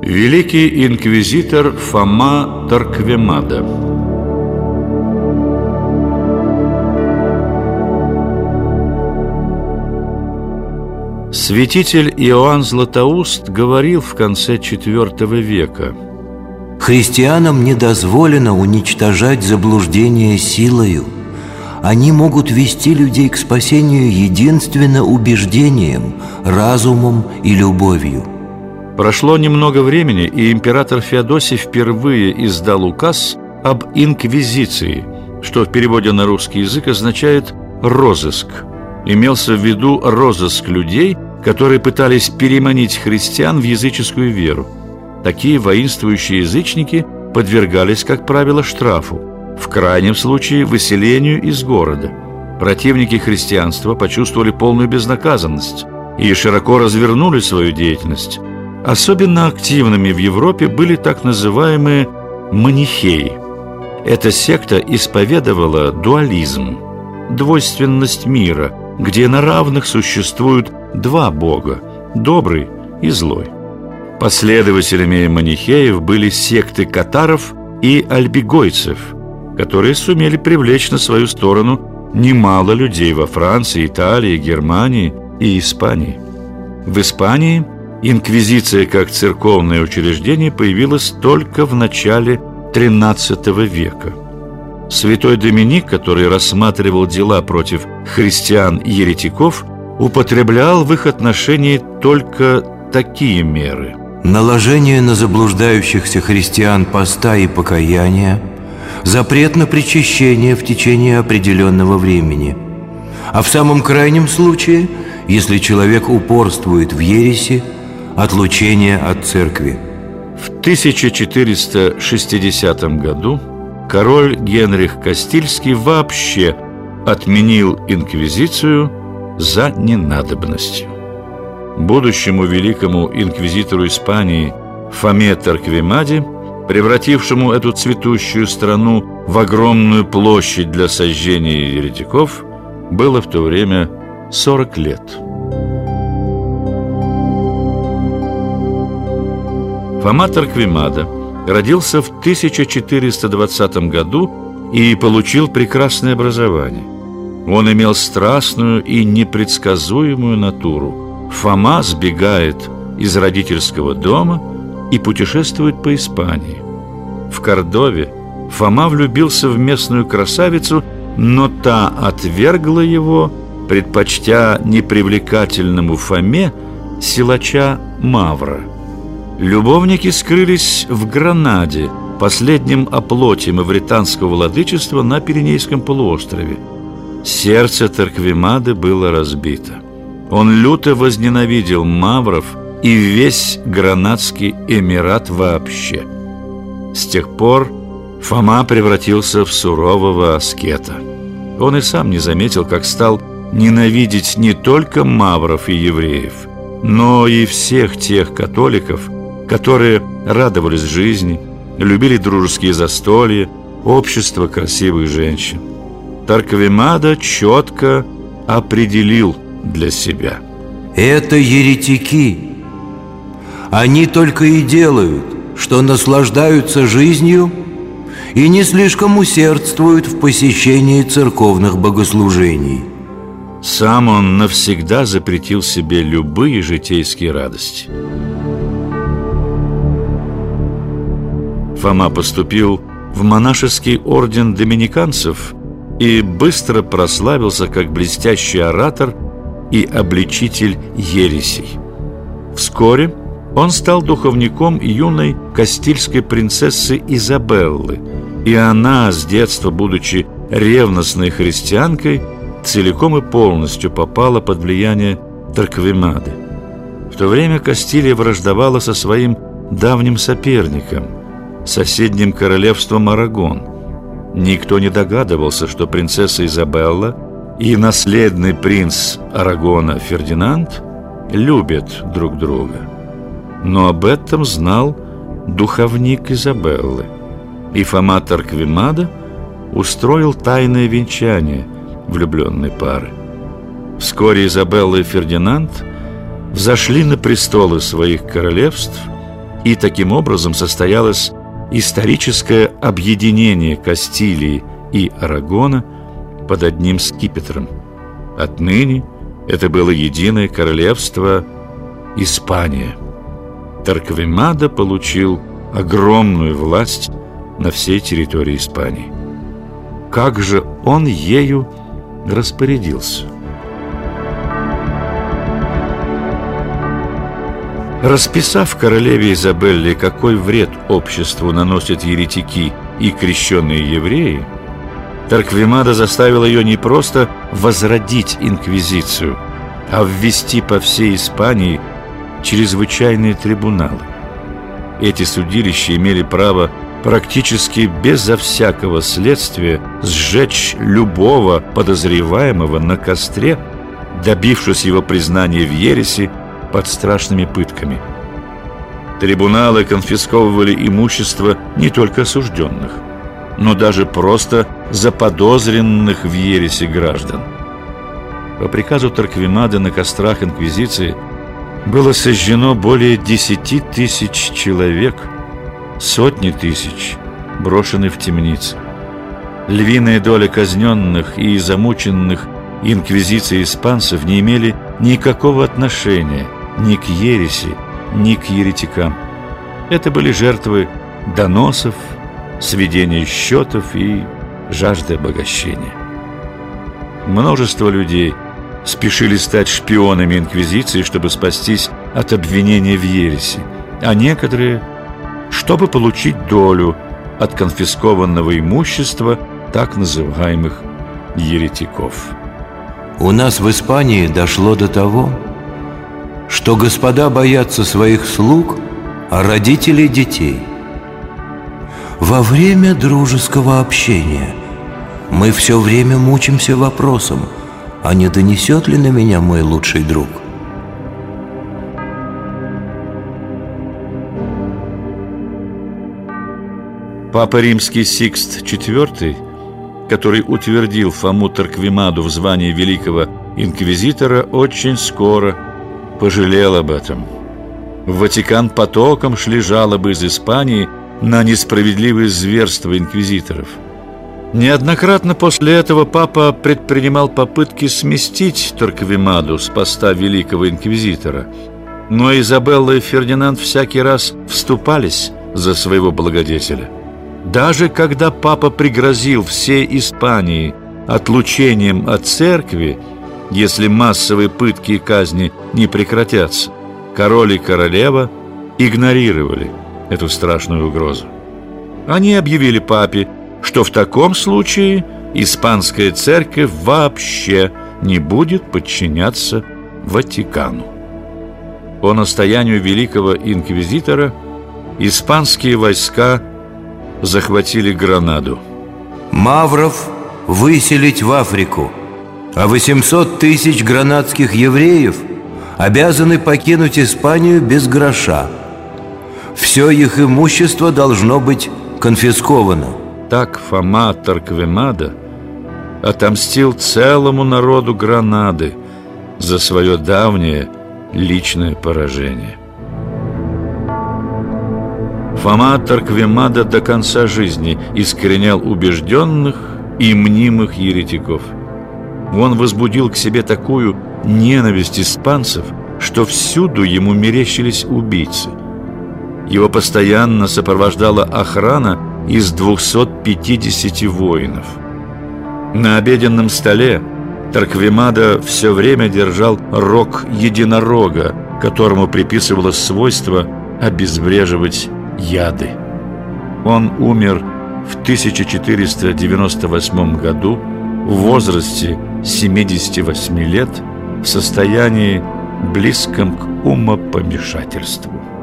Великий инквизитор Фома Торквемада. Святитель Иоанн Златоуст говорил в конце IV века: «Христианам не дозволено уничтожать заблуждение силою. Они могут вести людей к спасению единственно убеждением, разумом и любовью». Прошло немного времени, и император Феодосий впервые издал указ об инквизиции, что в переводе на русский язык означает «розыск». Имелся в виду розыск людей, которые пытались переманить христиан в языческую веру. Такие воинствующие язычники подвергались, как правило, штрафу, в крайнем случае выселению из города. Противники христианства почувствовали полную безнаказанность и широко развернули свою деятельность. Особенно активными в Европе были так называемые манихеи. Эта секта исповедовала дуализм, двойственность мира, где на равных существуют два бога – добрый и злой. Последователями манихеев были секты катаров и альбигойцев, которые сумели привлечь на свою сторону немало людей во Франции, Италии, Германии и Испании. В Испании инквизиция как церковное учреждение появилась только в начале XIII века. Святой Доминик, который рассматривал дела против христиан и еретиков, употреблял в их отношении только такие меры: наложение на заблуждающихся христиан поста и покаяния, запрет на причащение в течение определенного времени, а в самом крайнем случае, если человек упорствует в ереси, отлучение от церкви. В 1460 году король Генрих Кастильский вообще отменил инквизицию за ненадобностью. Будущему великому инквизитору Испании Фоме Торквемаде, превратившему эту цветущую страну в огромную площадь для сожжения еретиков, было в то время 40 лет. Фома Торквемада родился в 1420 году и получил прекрасное образование. Он имел страстную и непредсказуемую натуру. Фома сбегает из родительского дома и путешествует по Испании. В Кордове Фома влюбился в местную красавицу, но та отвергла его, предпочтя непривлекательному Фоме силача Мавра. Любовники скрылись в Гранаде, последнем оплоте мавританского владычества на Пиренейском полуострове. Сердце Торквемады было разбито. Он люто возненавидел мавров и весь Гранадский эмират вообще. С тех пор Фома превратился в сурового аскета. Он и сам не заметил, как стал ненавидеть не только мавров и евреев, но и всех тех католиков, которые радовались жизни, любили дружеские застолья, общество красивых женщин. Торквемада четко определил для себя: это еретики. Они только и делают, что наслаждаются жизнью и не слишком усердствуют в посещении церковных богослужений. Сам он навсегда запретил себе любые житейские радости. Фома поступил в монашеский орден доминиканцев и быстро прославился как блестящий оратор и обличитель ересей. Вскоре он стал духовником юной кастильской принцессы Изабеллы, и она, с детства будучи ревностной христианкой, целиком и полностью попала под влияние Торквемады. В то время Кастилия враждовала со своим давним соперником, соседним королевством Арагон. Никто не догадывался, что принцесса Изабелла и наследный принц Арагона Фердинанд любят друг друга. Но об этом знал духовник Изабеллы, и Фома Торквемада устроил тайное венчание влюбленной пары. Вскоре Изабелла и Фердинанд взошли на престолы своих королевств и таким образом состоялось историческое объединение Кастилии и Арагона под одним скипетром. Отныне это было единое королевство Испания. Торквемада получил огромную власть на всей территории Испании. Как же он ею распорядился? Расписав королеве Изабелле, какой вред обществу наносят еретики и крещенные евреи, Торквемада заставил ее не просто возродить инквизицию, а ввести по всей Испании чрезвычайные трибуналы. Эти судилища имели право практически безо всякого следствия сжечь любого подозреваемого на костре, добившись его признания в ереси под страшными пытками. Трибуналы конфисковывали имущество не только осужденных, но даже просто заподозренных в ереси граждан. По приказу Торквемады на кострах инквизиции было сожжено более 10 тысяч человек, сотни тысяч брошены в темницы. Львиная доля казненных и замученных инквизицией испанцев не имели никакого отношения ни к ереси, ни к еретикам. Это были жертвы доносов, сведения счетов и жажды обогащения. Множество людей спешили стать шпионами инквизиции, чтобы спастись от обвинения в ереси, а некоторые, чтобы получить долю от конфискованного имущества так называемых еретиков. У нас в Испании дошло до того, что господа боятся своих слуг, а родители детей. Во время дружеского общения мы все время мучимся вопросом, а не донесет ли на меня мой лучший друг? Папа Римский Сикст IV, который утвердил Фому Торквемаду в звании великого инквизитора, очень скоро пожалел об этом. В Ватикан потоком шли жалобы из Испании на несправедливые зверства инквизиторов. Неоднократно после этого папа предпринимал попытки сместить Торквемаду с поста великого инквизитора, но Изабелла и Фердинанд всякий раз вступались за своего благодетеля. Даже когда папа пригрозил всей Испании отлучением от церкви, если массовые пытки и казни не прекратятся, король и королева игнорировали эту страшную угрозу. Они объявили папе, что в таком случае испанская церковь вообще не будет подчиняться Ватикану. По настоянию великого инквизитора испанские войска захватили Гранаду. Мавров выселить в Африку, а 800 тысяч гранадских евреев обязаны покинуть Испанию без гроша. Все их имущество должно быть конфисковано. Так Фома Торквемада отомстил целому народу Гранады за свое давнее личное поражение. Фома Торквемада до конца жизни искоренял убежденных и мнимых еретиков. Он возбудил к себе такую ненависть испанцев, что всюду ему мерещились убийцы. Его постоянно сопровождала охрана из 250 воинов. На обеденном столе Торквемада все время держал рог единорога, которому приписывалось свойство обезвреживать яды. Он умер в 1498 году в возрасте 78 лет в состоянии, близком к умопомешательству.